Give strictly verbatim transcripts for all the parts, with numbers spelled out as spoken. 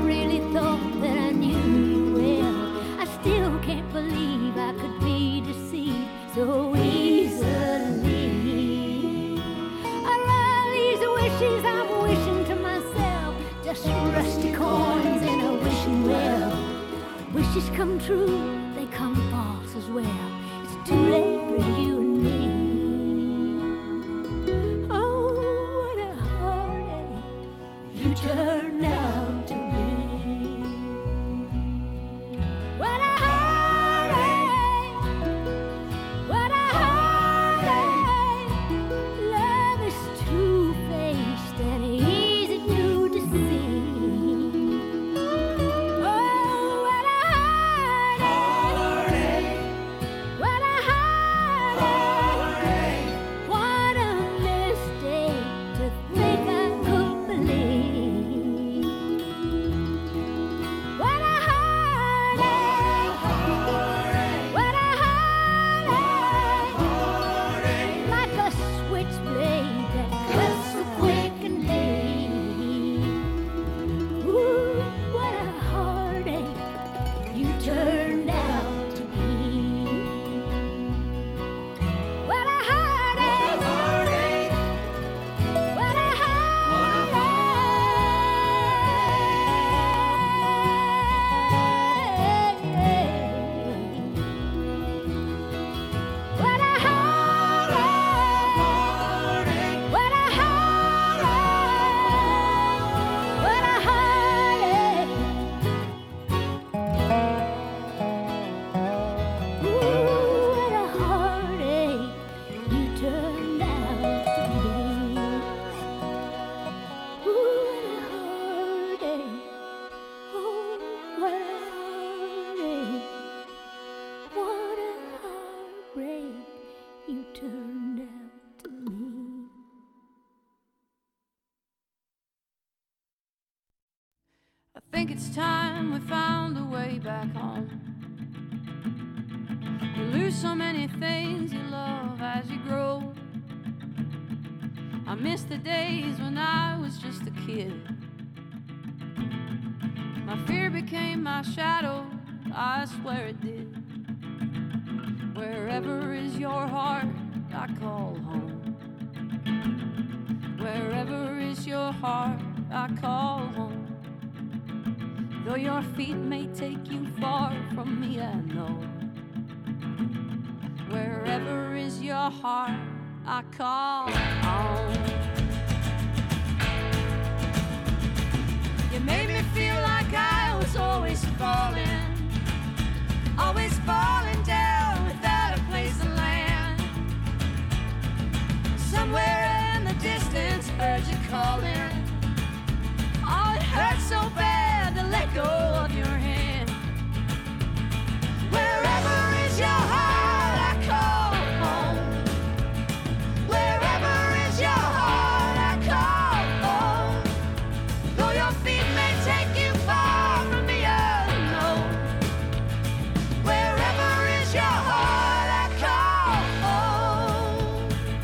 really thought that I knew you well. I still can't believe I could be deceived so easily. Are all these wishes I'm wishing to myself just rusty coins in a wishing well? Wishes come true, they come false as well. It's too late for you and me. Oh, what a heartache you turned out to be. What a heartache, what a heartache. Love is two-faced and easy to deceive. Oh, what a heartache, what a heartache. What a mistake to think I could believe. What a heartache, what a heartache. Like a switchblade that cuts so quick and deep. Ooh, what a heartache you turned out to be. What a heartache, what a heartache. What a heartache, what a heartache, what a heartache. Ooh, what a heartache you turned out to be. Ooh, what a heartache. Oh, what a heartache. What a heartbreak you turned out to be. I think it's time we found a way back home. You lose so many things you love as you grow. I miss the days when I was just a kid. My fear became my shadow, I swear it did. Wherever is your heart, I call home. Wherever is your heart, I call home. Though your feet may take you far from me, I know. Wherever is your heart, I call home. You made me feel like I was always falling, always falling down without a place to land. Somewhere in the distance, heard you calling. Oh, it hurts so bad to let go of your hand. Wherever is your heart, I call home. Wherever is your heart, I call home. Though your feet may take you far from me, I know. Wherever is your heart, I call home.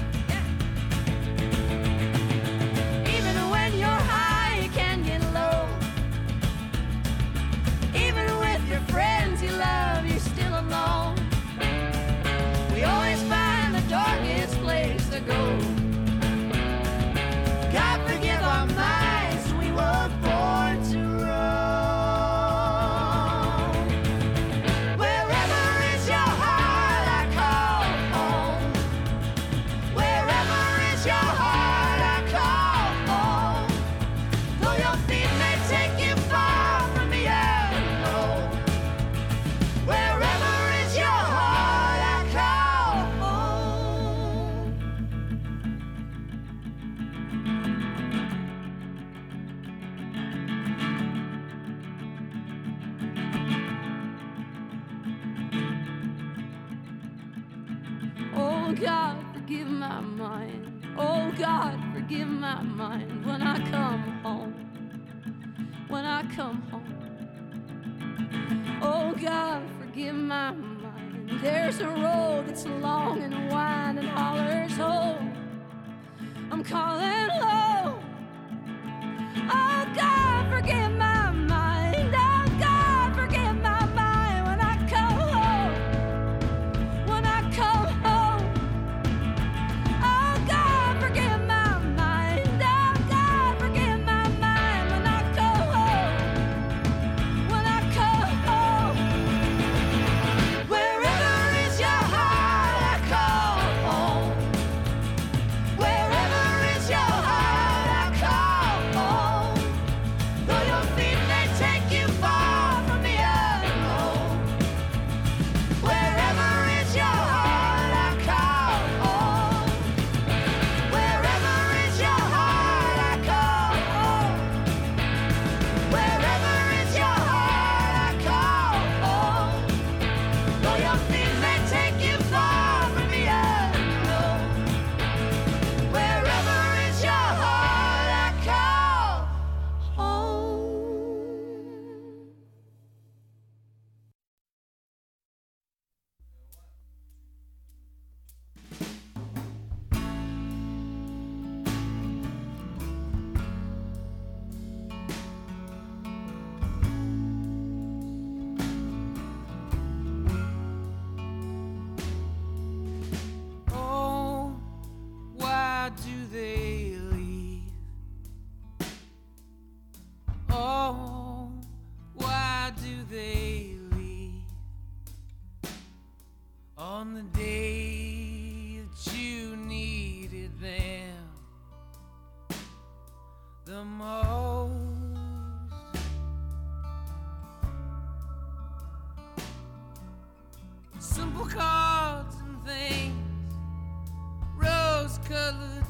Even when you're high, you can get low. Even with your friends you love, you're still alone. We always find the darkest place to go. God forgive our minds, we were born to roam. Wherever is your heart, I call home. Wherever is your heart, I call home. Though your feet may take you far from me, I know. Wherever is your heart, I call home. Oh God, forgive my mind. Oh God, forgive my mind when I come home. When I come home. Oh God, forgive my mind. There's a road that's long and wide and hollers home. I'm calling home. Oh God, forgive my mind.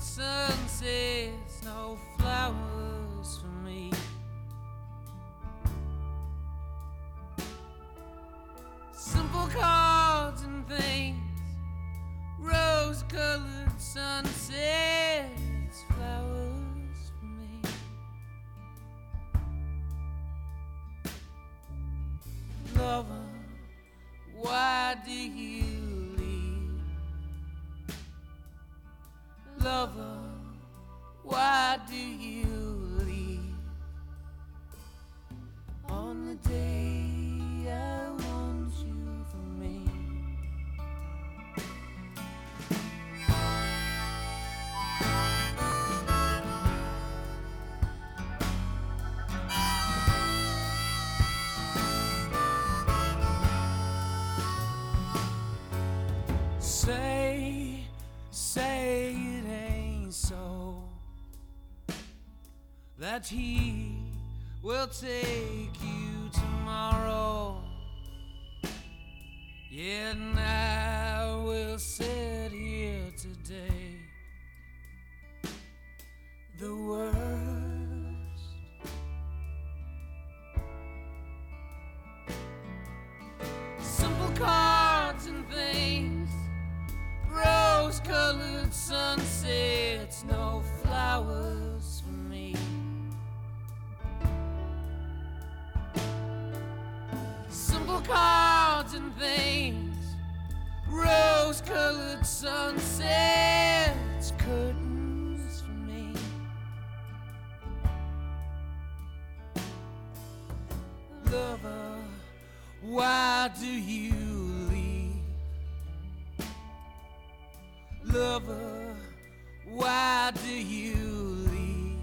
sunsets, no flowers for me. Simple cards and things, rose-colored sunsets, flowers for me. Lover, why do you leave? Lover, why do you leave? On the day I want you for me. Say, say it ain't so, that he will take you tomorrow. Yet I will sit here today, the worst. Simple cards and things, rose-colored sunsets, no flowers for me. Simple cards and things, rose-colored sunsets, curtains for me. Lover, why do you leave? Lover, why do you leave?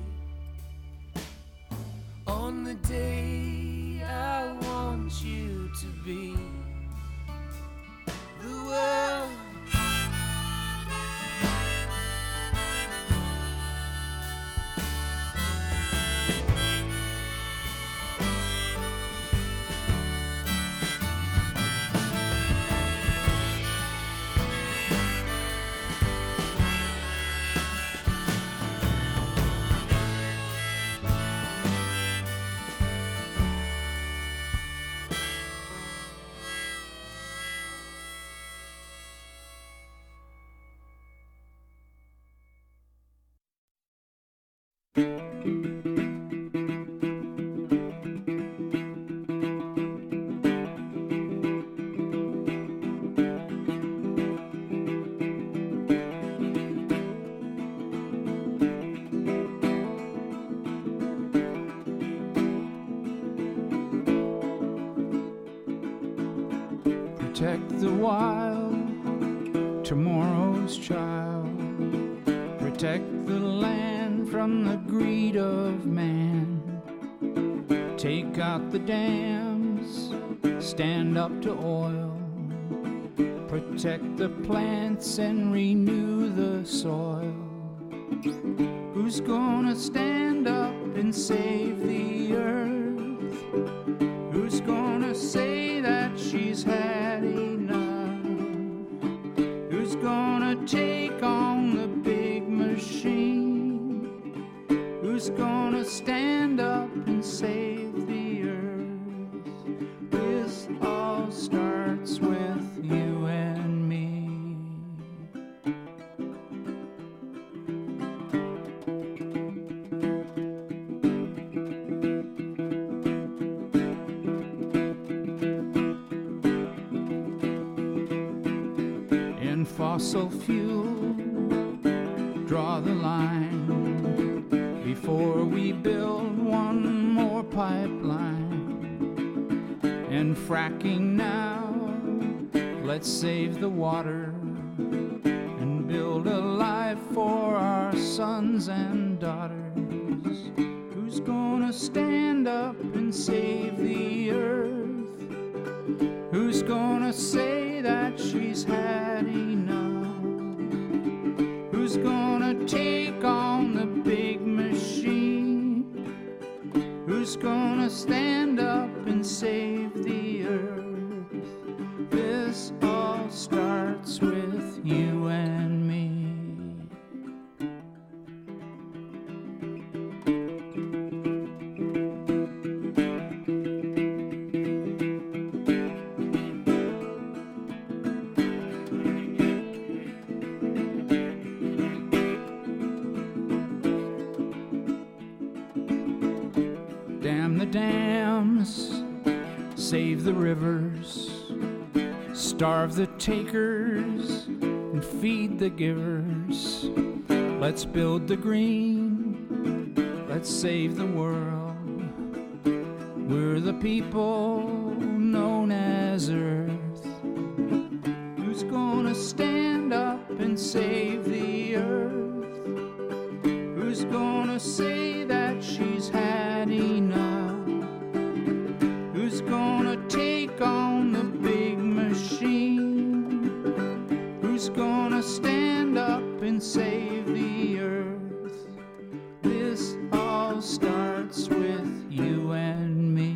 On the day I want you to be the world. Protect the wild, tomorrow's child. Protect the land from the greed of man. Take out the dams, stand up to oil. Protect the plants and renew the soil. Who's gonna stand up and save the earth? Who's gonna say that she's had enough? Who's gonna take on the big machine? Who's gonna stand up and save the earth? This all starts with you and me. Fossil fuel, draw the line before we build one more pipeline. And fracking now, let's save the water and build a life for our sons and daughters. Who's gonna stand up and save the earth? Who's gonna say that she's had enough? Who's gonna take on the big machine? Who's gonna stand up and save the earth? This all starts with you and me. save the rivers, starve the takers, and feed the givers. Let's build the green, let's save the world. We're the people known as Earth. Who's gonna stand up and save the earth? Who's gonna say that she's had enough? Who's gonna take on the big machine? Who's gonna stand up and save the earth? This all starts with you and me.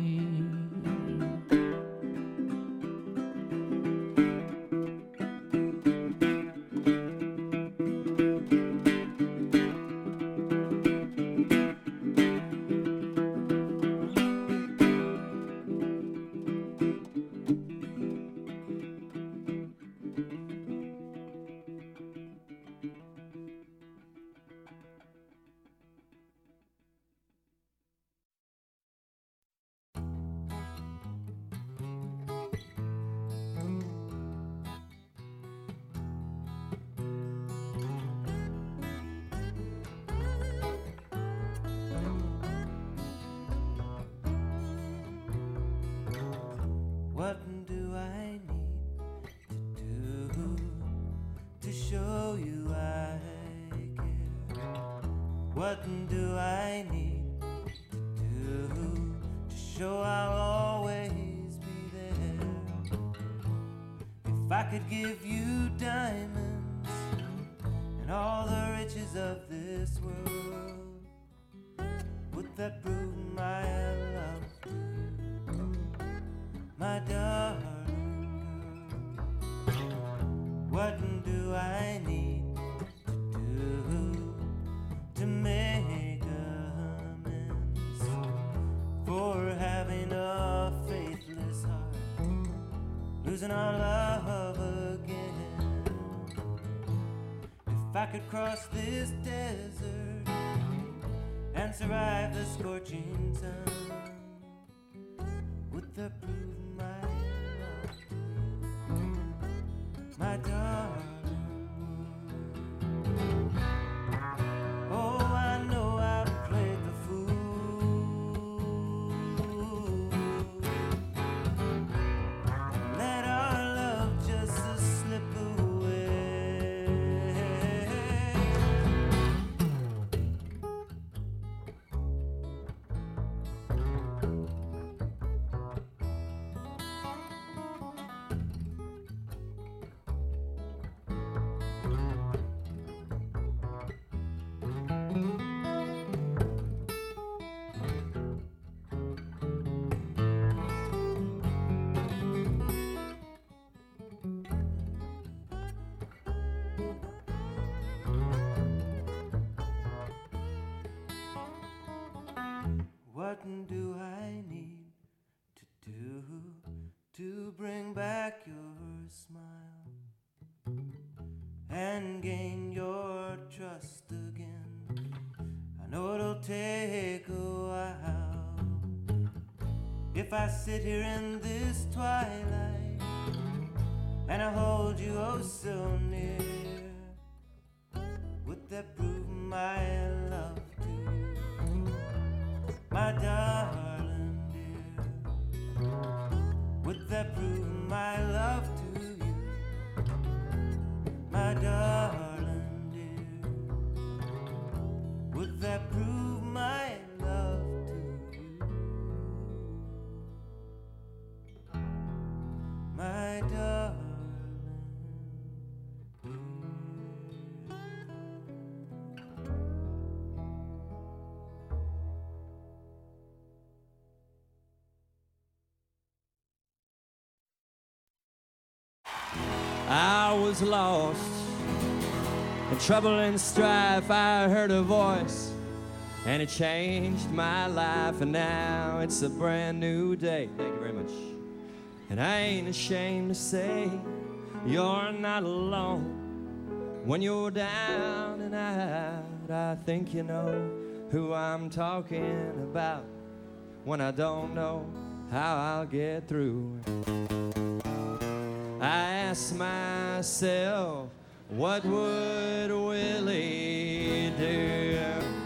What do I need to do to show you I care? What do I need to do to show I'll always be there? If I could give you diamonds and all the riches of this world, would that prove my love to you, my darling girl? What do I need to do to make amends for having a faithless heart, losing our love again? If I could cross this desert and survive the scorching sun, would that prove my love to you, my darling? Oh, I know I've played the fool, let our love just slip away. What do I need to do to bring back your smile and gain your trust again? I know it'll take a while. If I sit here in this twilight and I hold you oh so near, would that prove my love to you, my darling dear? Would that prove my love to you, my darling dear? Would that prove my love to you, my darling dear? I was lost in trouble and strife. I heard a voice and it changed my life, and now it's a brand new day. Thank you very much. And I ain't ashamed to say you're not alone. When you're down and out, I think you know who I'm talking about. When I don't know how I'll get through. I ask myself, what would Willie do?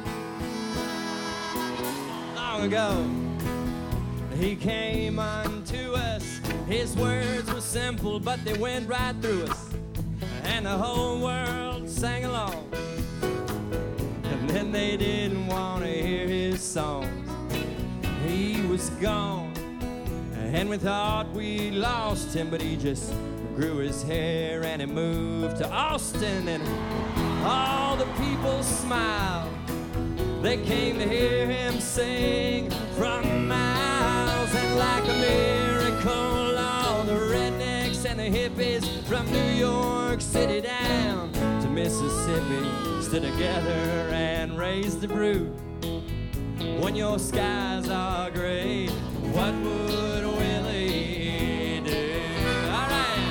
Long ago, he came unto us. His words were simple, but they went right through us. And the whole world sang along. And then they didn't want to hear his songs. He was gone, and we thought we lost him, but he just grew his hair and he moved to Austin, and all the people smiled. They came to hear him sing from miles, and like a miracle, all the rednecks and the hippies from New York City down to Mississippi stood together and raised the brood. When your skies are gray, what would Willie do? All right.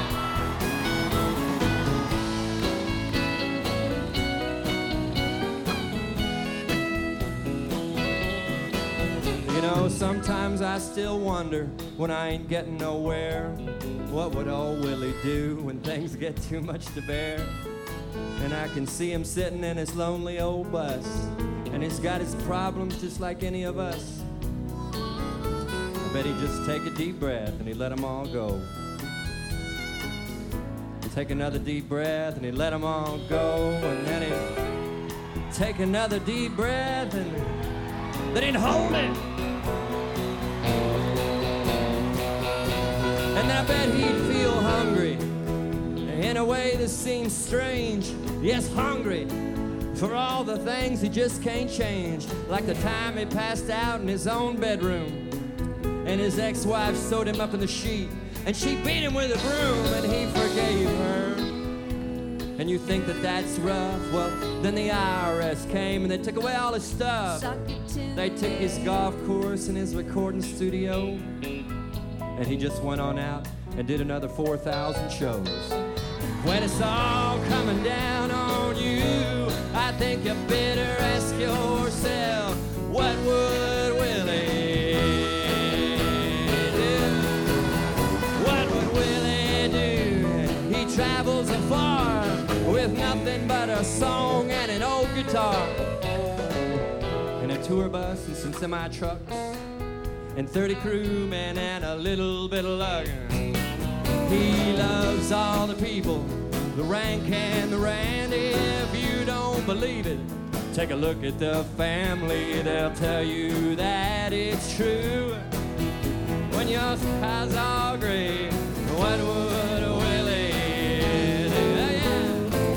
You know, sometimes I still wonder when I ain't getting nowhere, what would old Willie do when things get too much to bear? And I can see him sitting in his lonely old bus, and he's got his problems just like any of us. I bet he'd just take a deep breath and he'd let them all go. He'd take another deep breath and he'd let them all go. And then he'd take another deep breath and then he'd hold it. And then I bet he'd feel hungry in a way that seems strange. Yes, hungry for all the things he just can't change. Like the time he passed out in his own bedroom and his ex-wife sewed him up in the sheet and she beat him with a broom and he forgave her. And you think that that's rough? Well, then the I R S came and they took away all his stuff. They took his golf course and his recording studio, and he just went on out and did another four thousand shows. When it's all coming down on you, I think you better ask yourself, what would Willie do? What would Willie do? He travels afar with nothing but a song and an old guitar, and a tour bus and some semi-trucks, and thirty crewmen and a little bit of luck. He loves all the people, the rank and the rand. If you don't believe it, take a look at the family. They'll tell you that it's true. When your skies are gray, what would Willie do? Yeah.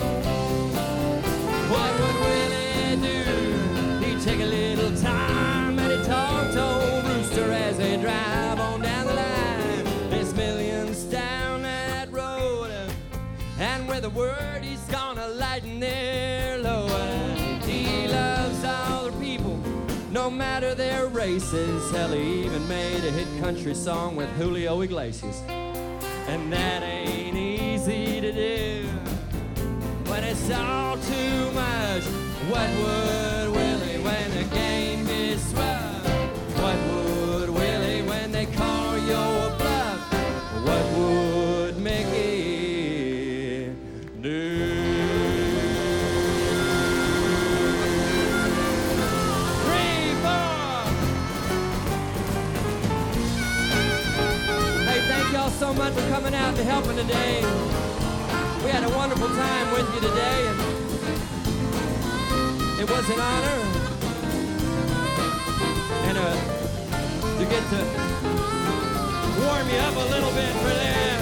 What would Willie do? He'd take a little time and he'd talk to old Rooster as they drive on down the line. There's millions down that road, and with a word he's gonna lighten their load. He loves all the people, no matter their races. Hell, he even made a hit country song with Julio Iglesias, and that ain't easy to do. When it's all too much, what would Willie when the game gets rough? What would Willie when they call your bluff? What would Mickey do? Three, four. Hey, thank y'all so much for coming out and helping today. We had a wonderful time with you today, and it was an honor and uh, to get to warm you up a little bit for that.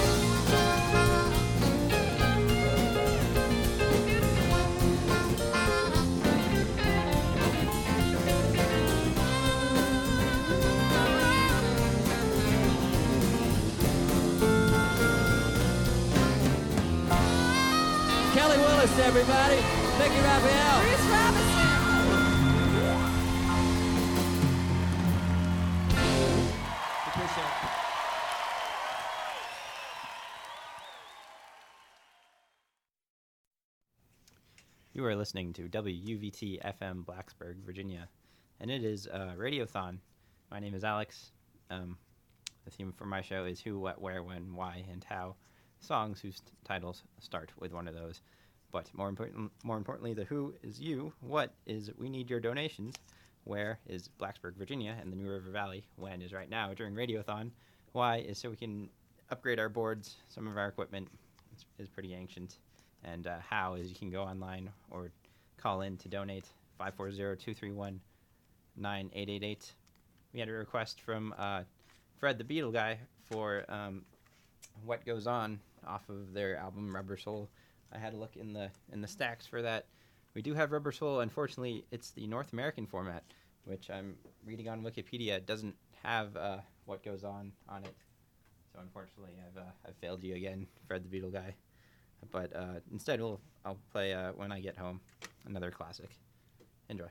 Kelly Willis, everybody. Mickey Raphael. Bruce Robinson. Appreciate it. You are listening to W U V T F M Blacksburg, Virginia, and it is a radiothon. My name is Alex. Um, The theme for my show is who, what, where, when, why, and how. Songs whose t- titles start with one of those. But more important, more importantly, the who is you, what is we need your donations, where is Blacksburg, Virginia, and the New River Valley, when is right now during Radiothon, why is so we can upgrade our boards, some of our equipment is, is pretty ancient, and uh, how is you can go online or call in to donate, five four zero, two three one, nine eight eight eight. We had a request from uh, Fred the Beetle Guy for um, What Goes On off of their album Rubber Soul. I had a look in the in the stacks for that. We do have Rubber Soul. Unfortunately, it's the North American format, which I'm reading on Wikipedia. It doesn't have uh, What Goes On on it. So unfortunately, I've uh, I've failed you again, Fred the Beetle Guy. But uh, instead, we'll I'll play uh, When I Get Home, another classic. Enjoy.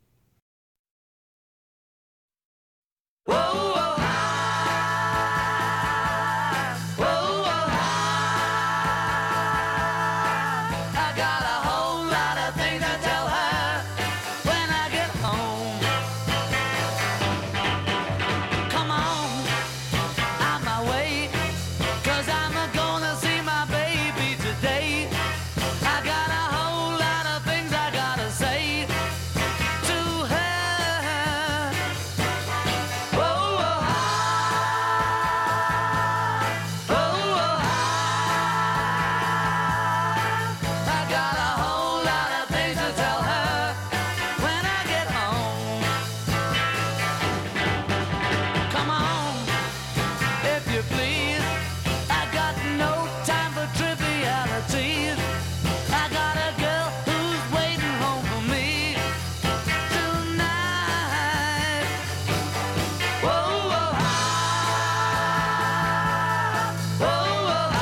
Whoa, whoa, hi. Whoa, whoa, hi. I got a whole lot of things to tell her when I get home. Come on, on my way, 'cause I'm gonna see my baby today. I got a whole lot of things I gotta say to her. Whoa, whoa, hi. Whoa, whoa, hi. I got a whole lot of things to tell her when I get home. Come on, if you please. I got no time for trivialities. I got a girl who's waiting home for me tonight. Whoa, whoa, hi. Whoa, whoa, hi.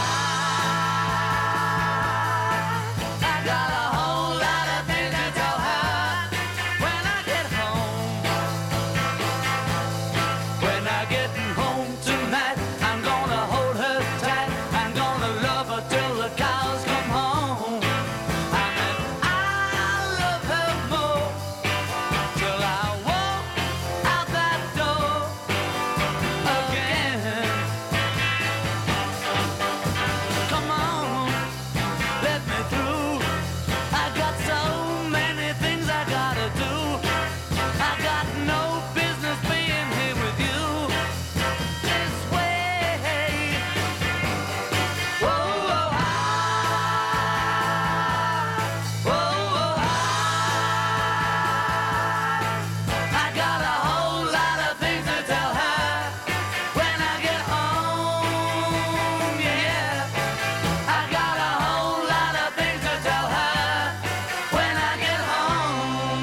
I got a whole lot of things to tell her when I get home. When I get home tonight, I'm gonna hold her tight. I'm gonna love her till the cows come home. I mean, I'll love her more till I walk out that door again. Come on, let me through. I got so many things I gotta do. I got no business being here with you this way. Whoa, whoa, hi. Whoa, whoa, hi. I got a whole lot of things to tell her when I get home. Yeah, I got a whole lot of things to tell her when I get home.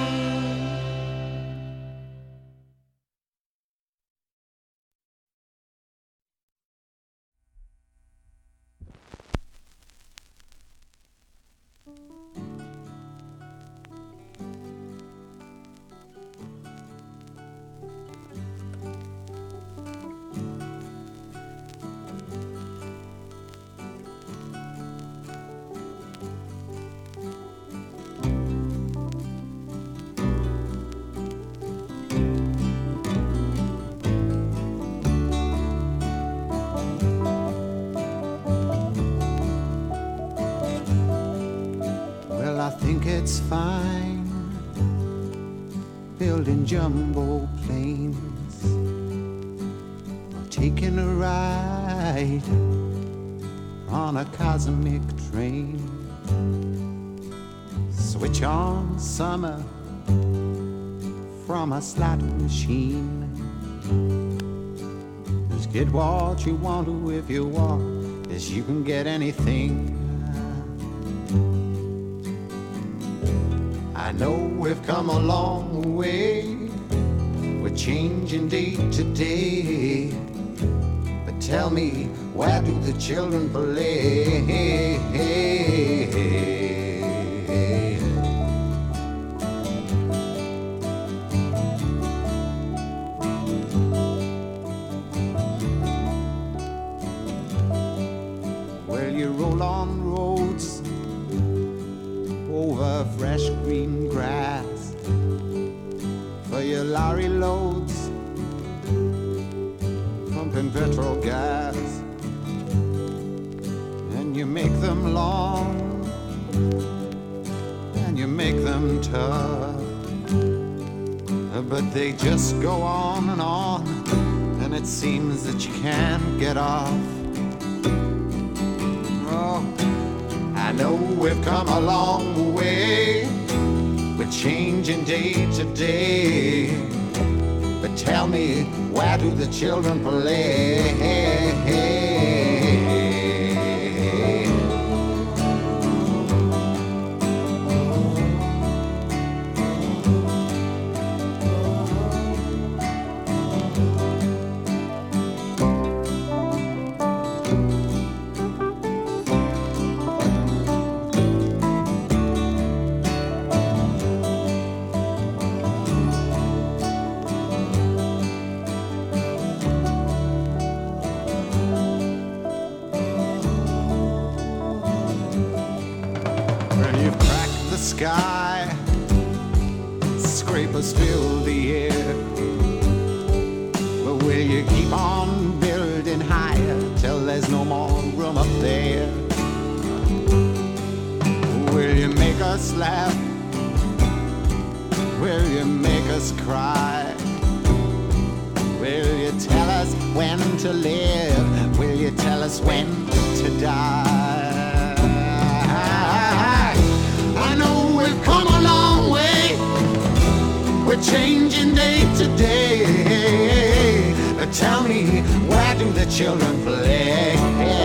Well, I think it's fine building jumbo planes or taking a ride on a cosmic train. Switch on summer from a slot machine. Just get what you want to if you want, 'cause you can get anything. I know we've come a long way. We're changing day to day. But tell me, where do the children play? Well, you roll on roads over fresh green grass for your lorry loads, pumping in petrol gas, and you make them long, and you make them tough, but they just go on and on, and it seems that you can't get off. Oh, I know we've come a long way, we're changing day to day, but tell me, where do the children play? Sky, scrapers fill the air, but will you keep on building higher till there's no more room up there? Will you make us laugh? Will you make us cry? Will you tell us when to live? Will you tell us when to die? I know we've come a long way, we're changing day to day, but tell me, where do the children play?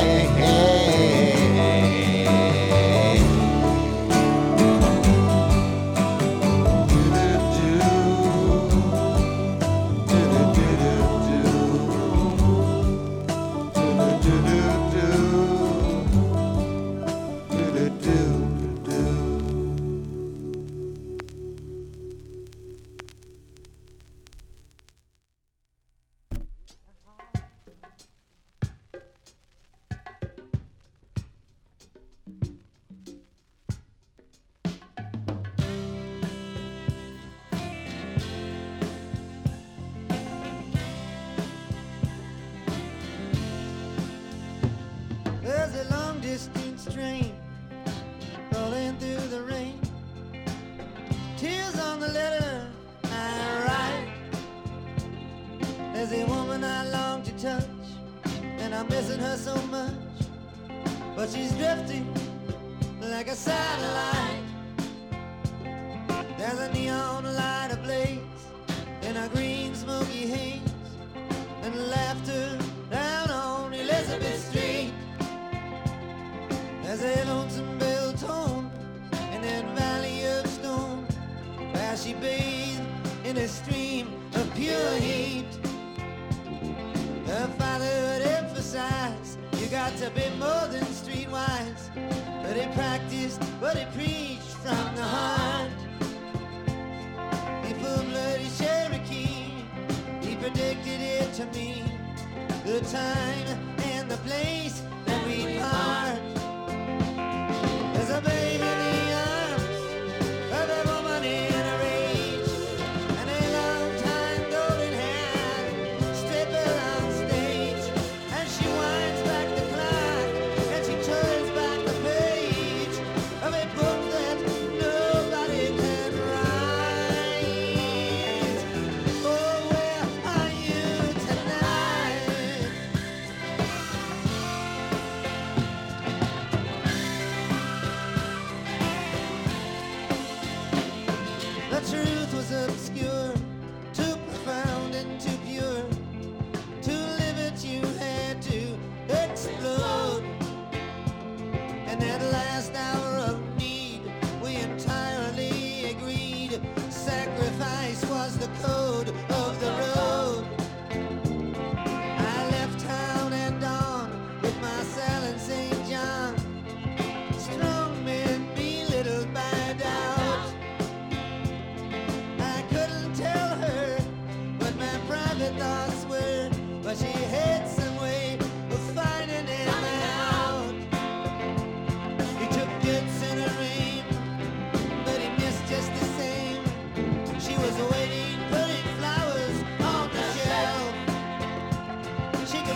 There's a long distance train rolling through the rain, tears on the letter I write. There's a woman I long to touch, and I'm missing her so much, but she's drifting like a satellite. There's a neon light ablaze in a green smoky haze, and laughter down on Elizabeth Street. There's a lonesome bell tone in that valley of stone, where she bathed in a stream of pure heat. Her father would emphasize, you got to be more than streetwise, but he practiced what he preached from the heart. He full-blooded Cherokee, he predicted it to me, the time and the place that we'd part. There's a baby in the arms of a woman in a rage, and a long time golden hair stripper on stage, and she winds back the clock, and she turns back the page of a book that nobody can write. Oh, where are you tonight?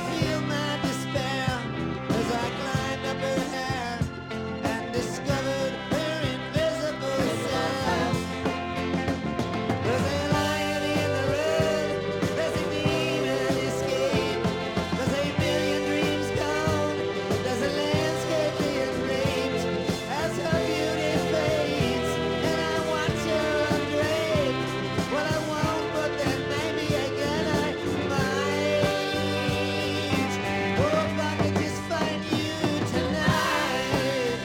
feel my despair as I climbed up her hair and discovered her invisible self. There's a lion in the road, there's a demon escape, there's a million dreams gone, there's a landscape being raped as her beauty fades, and I watch her undraped. Well, I won't, but then maybe again I might. Oh, if I could just find you tonight.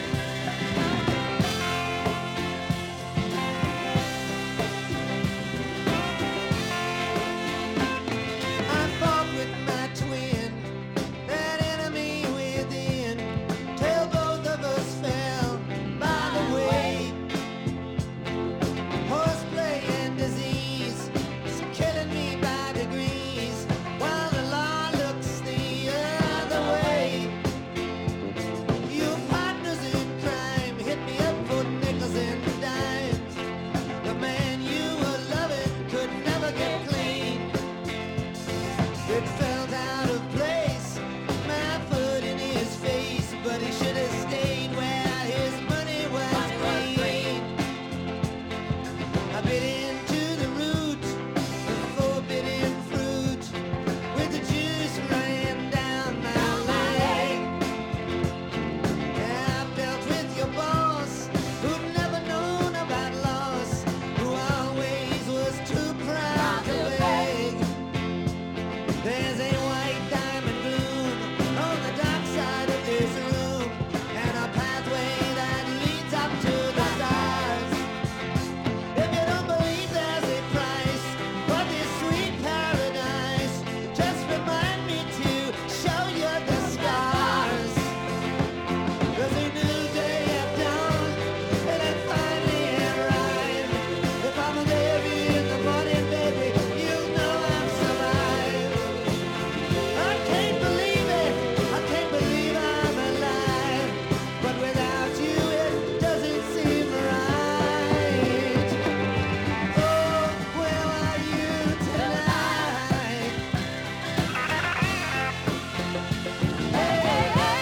I fought with my twin, that enemy within, till both of us fell by the way. Horseplay and disease is killing me by degrees, while the law looks the other way. You partners in crime hit me up for nickels and dimes. The man you were loving could never get clean. It felt out of place, my foot in his face, but he should have stayed where his money was made. I bit into the root, the forbidden fruit, with the juice running down my leg. Yeah, I dealt with your boss, who'd never known about loss, who always was too proud to beg. There's a white diamond gloom on the dark side of this room, and a pathway that leads up to the stars. If you don't believe there's a price for this sweet paradise, just remind me to show you the scars. There's a new day at dawn, and it finally arrived. If I'm a baby in the morning, baby, you know I'm survived. I can't believe it, I can't believe I'm alive, but without you it doesn't seem right. Oh, where are you tonight? Hey, hey, hey.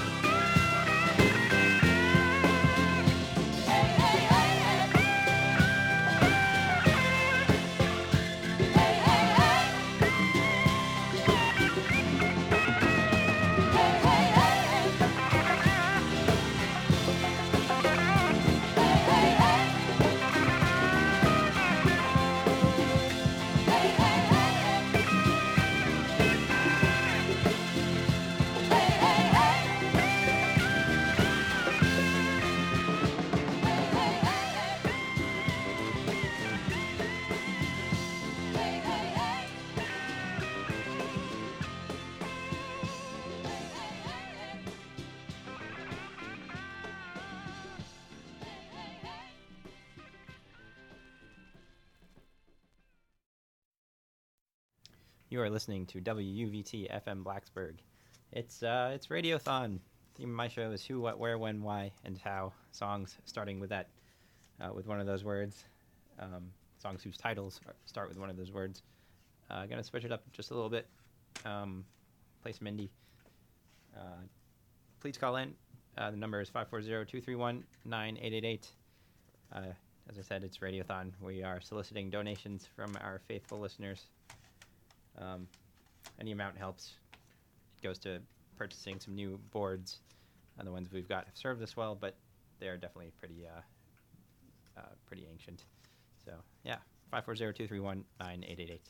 You are listening to W U V T F M Blacksburg. It's uh, it's Radiothon. Theme of my show is who, what, where, when, why, and how. Songs starting with that, uh, with one of those words. Um, songs whose titles are, start with one of those words. Uh, gonna switch it up just a little bit. Um, play some indie. Uh, please call in. Uh, the number is five four zero, two three one, nine eight eight eight. Uh, as I said, it's Radiothon. We are soliciting donations from our faithful listeners. Um, any amount helps. It goes to purchasing some new boards. And the ones we've got have served us well, but they are definitely pretty uh, uh, pretty ancient. So, yeah, five four zero, two three one, nine eight eight eight.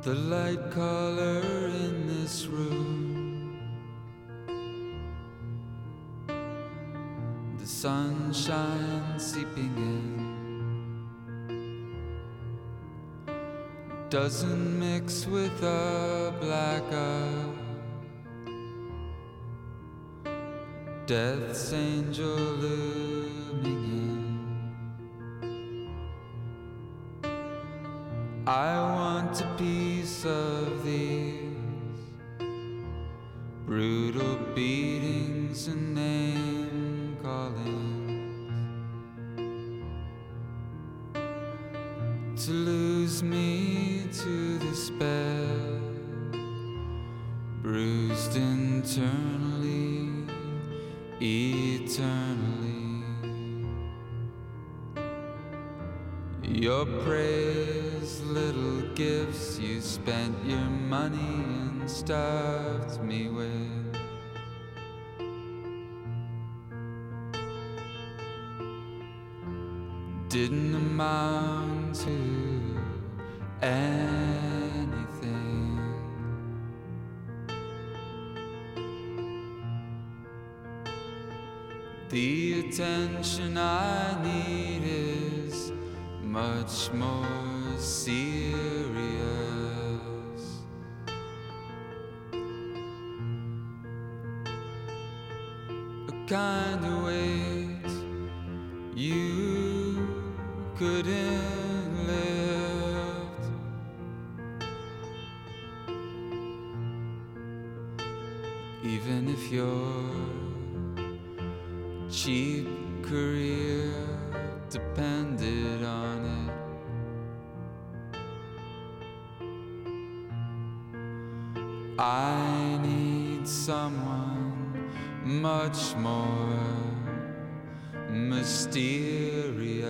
the light color in this room, the sunshine seeping in, doesn't mix with a blackout. Death's angel looming in. I want a piece of these brutal beatings and name callings, to lose me to despair, bruised internally, eternally. Your praise, little gifts you spent your money and starved me with, didn't amount to anything. The attention I need is much more serious, a kind of weight you couldn't lift, even if your cheap career depended on it. I need someone much more mysterious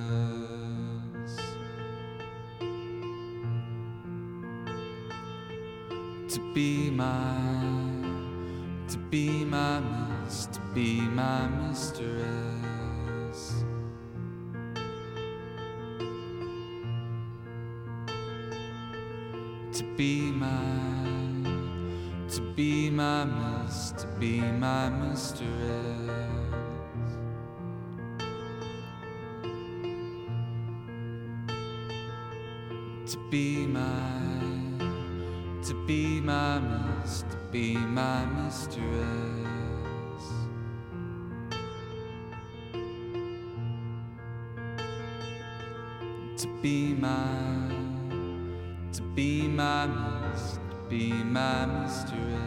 to be my, to be my miss, to be my mistress. To be my, to be my miss, to be my mistress. To be my, to be my miss, to be my mistress. To be my, to be my miss, to be my mistress.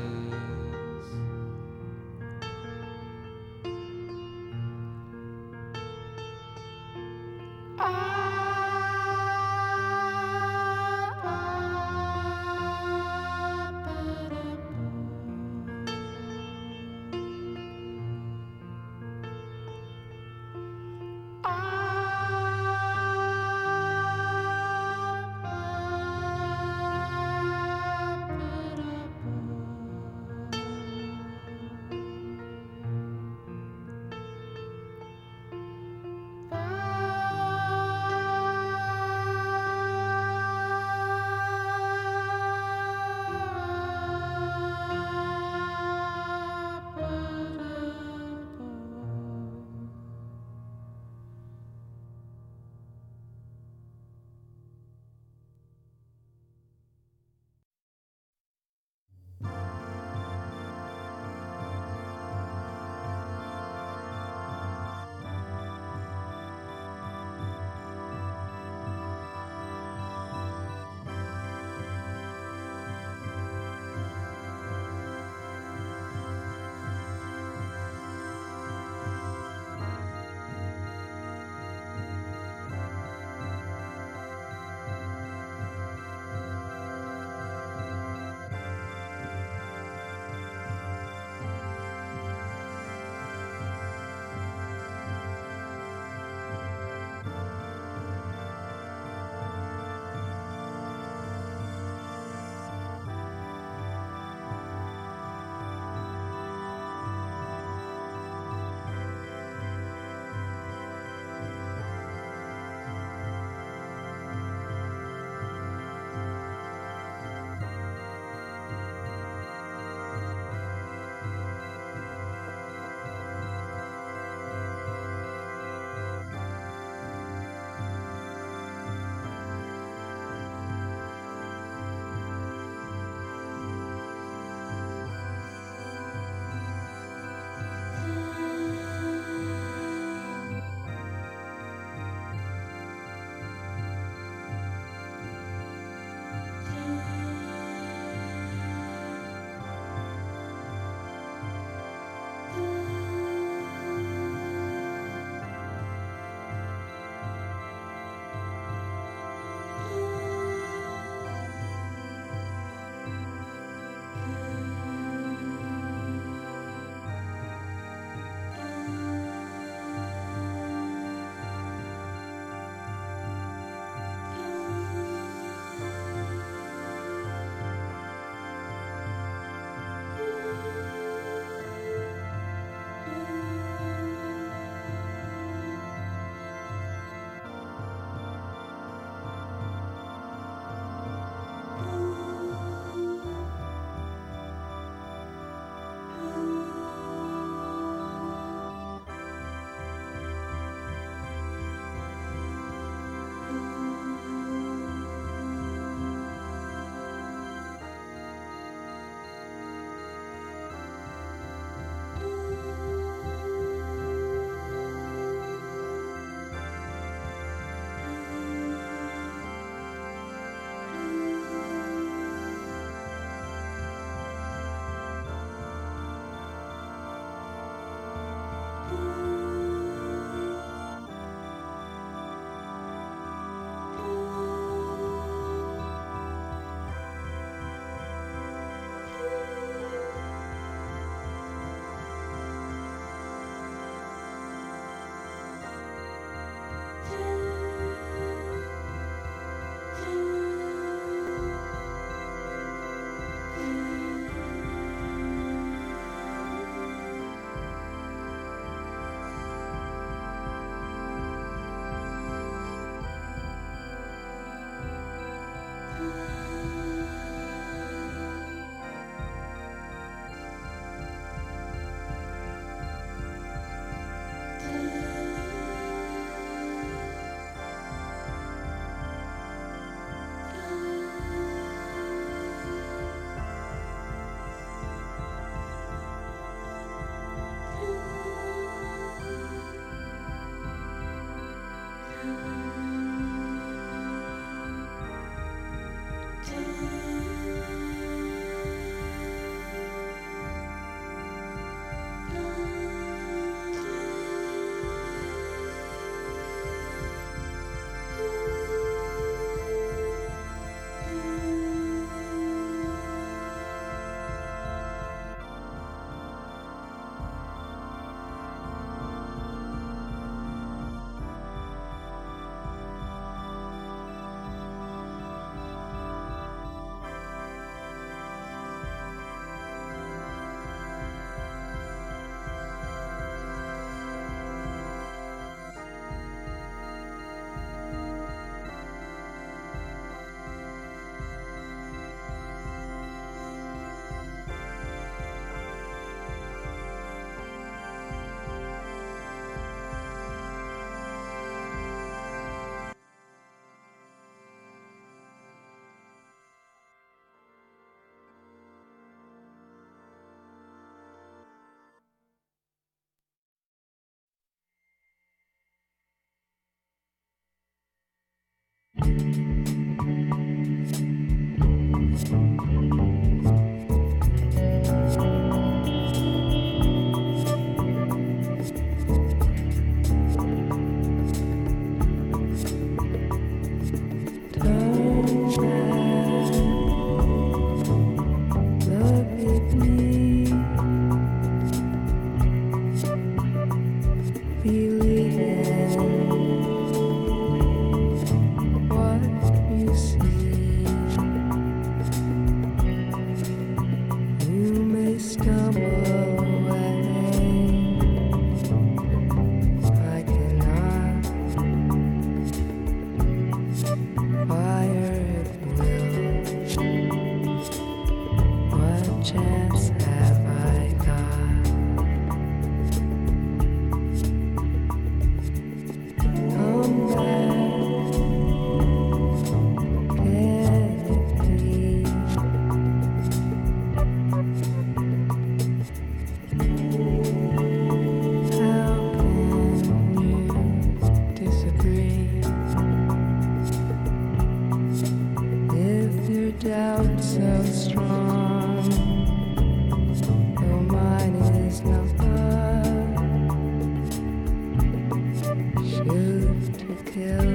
shoot to kill.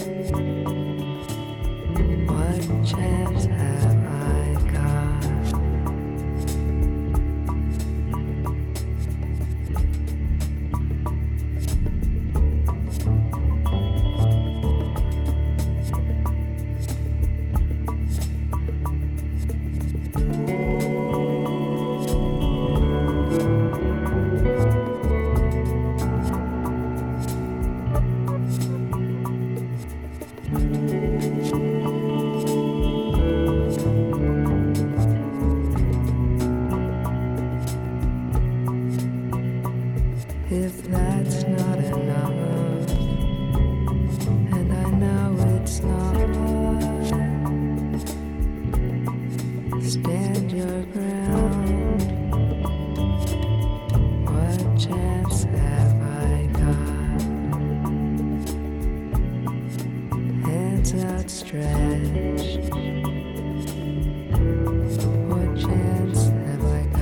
What chance have I got? If that's not enough, and I know it's not, stand your ground. What chance have I got? Hands outstretched. What chance have I got?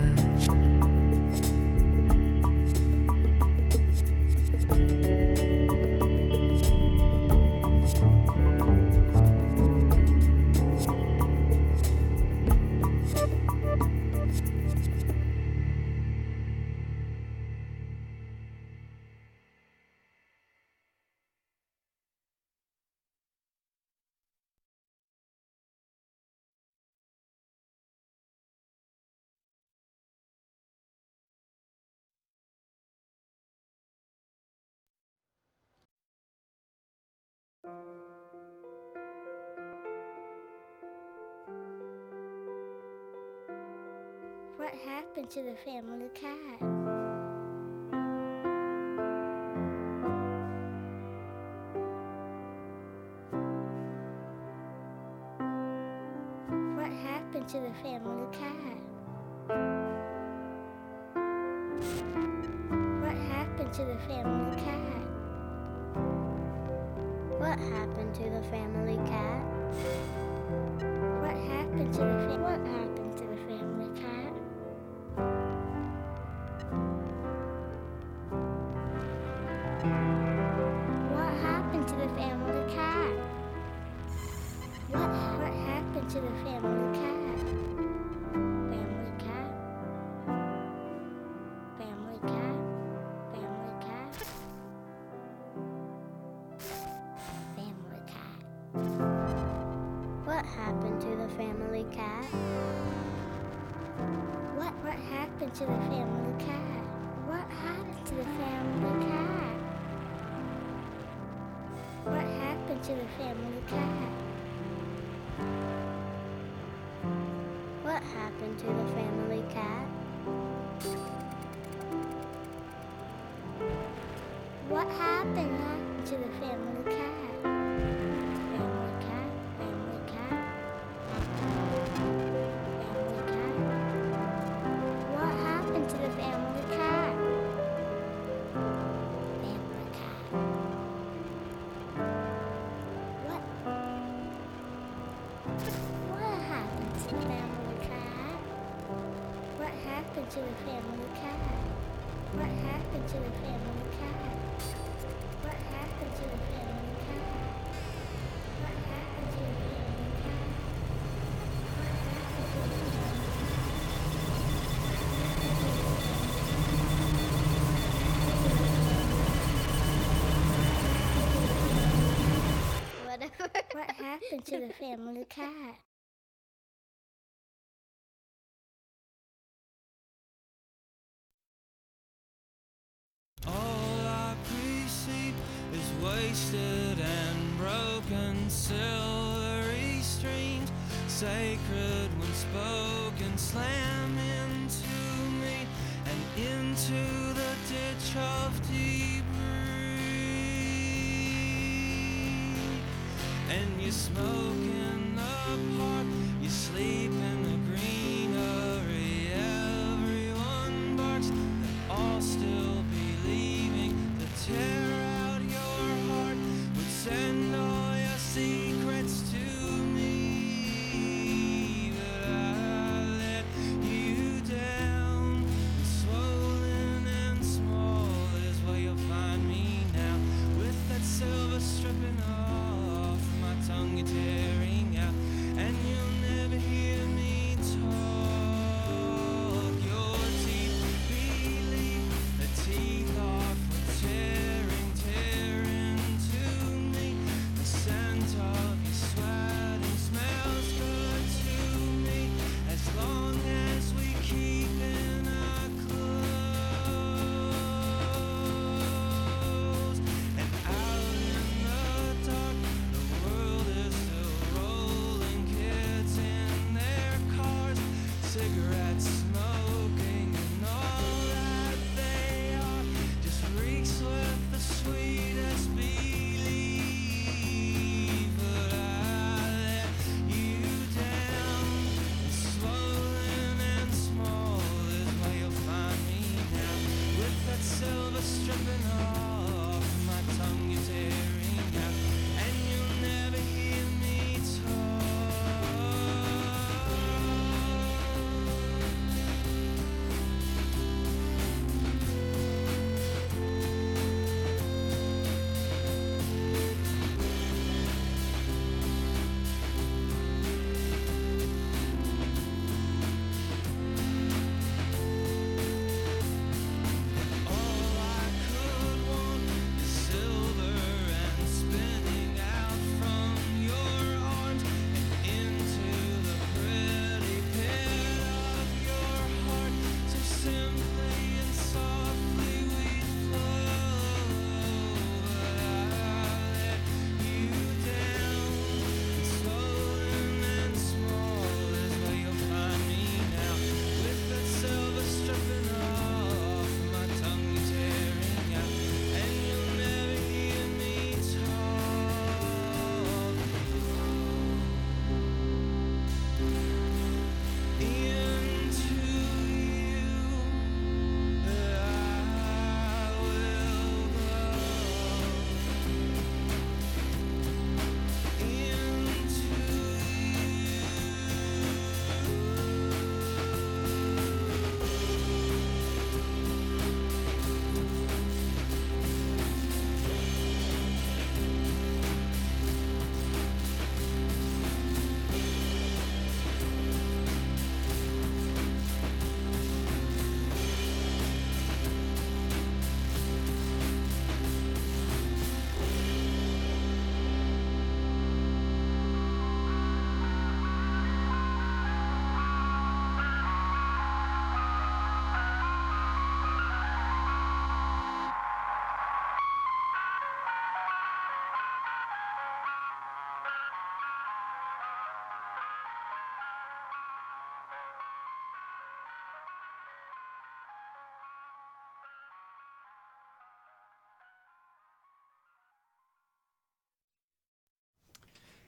What happened to the family cat? What happened to the family cat? What happened to the family cat? What happened to the family cat? What happened to the fa- What happened to the family cat? What happened to the family cat? What what happened to the family cat? Family cat? Family cat? Family cat? Family cat. What happened to the family cat? What what happened to the family cat? What happened to the family cat? What happened to the family cat? What happened to the family cat? What happened to the family cat? Family cat, family cat. Family cat. What happened to the family cat? Family cat. What? What happened to the family cat? What happened to the family cat? What happened to the family cat? What happened to the family cat? What happened to the family cat? What happened to the family cat? Whatever. What happened to the family cat? All I perceive is wasted and broken silvery streams, sacred when spoken, slam into me and into the ditch of debris. And you're smoking apart, you sleep in the greenery, everyone barks, they'll all still be leaving to tear out your heart, would send all your secrets to me, but I let you down, and swollen and small is where you'll find me now,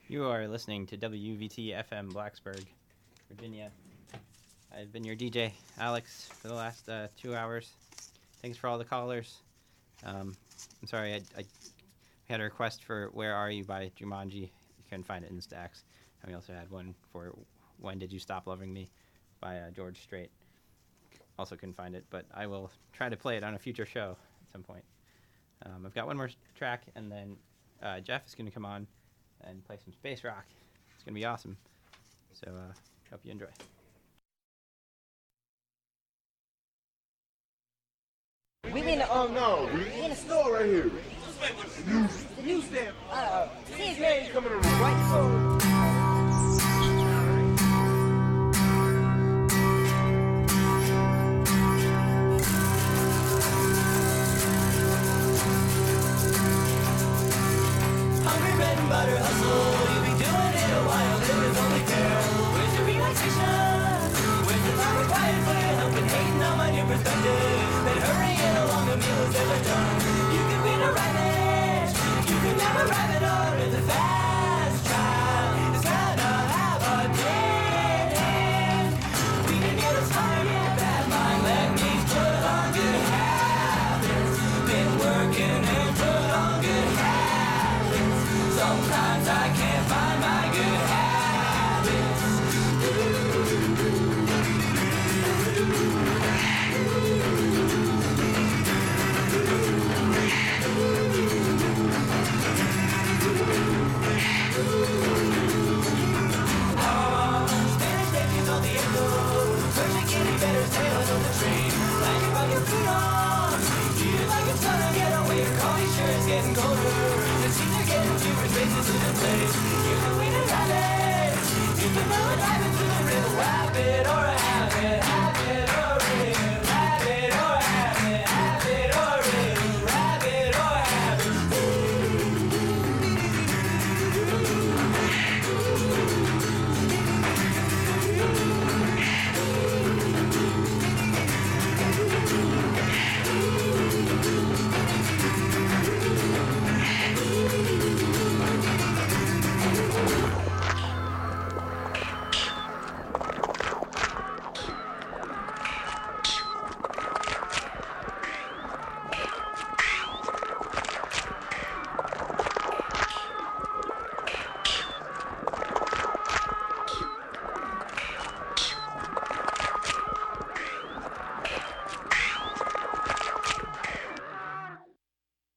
You are listening to W V T F M Blacksburg, Virginia. I've been your D J, Alex, for the last uh, two hours. Thanks for all the callers. Um, I'm sorry, I, I had a request for Where Are You by Jumanji. You couldn't find it in the stacks. And we also had one for When Did You Stop Loving Me by uh, George Strait. Also couldn't find it, but I will try to play it on a future show at some point. Um, I've got one more track, and then uh, Jeff is going to come on and play some space rock. It's going to be awesome. So uh, hope you enjoy. We in the oh no, we in the store right here. The news stand. Uh, his man coming on the right phone. Hungry bread and butter hustle, you'll be doing it a while. It is only fair. Where's the relaxation? Where's the time required for your help and hating on my new perspective? But hurrying along the meal is never done. You can be the rabbit, you can never rabbit or in the fast trial. It's gonna have a dead end. We can get us hard, yeah, bad mind. Let me put on good habits. Been working and put on good habits. Sometimes I can't find my good habits. Spanish napkins on the airport. Persian kitty better sailors on the train. Land you rub your feet on. Feel like it's gonna get away. Your coffee sure is getting colder. The seats are getting cheaper. Spaces in the place. You're the winner rabbit. You can know what happens to the real rabbit or a habit.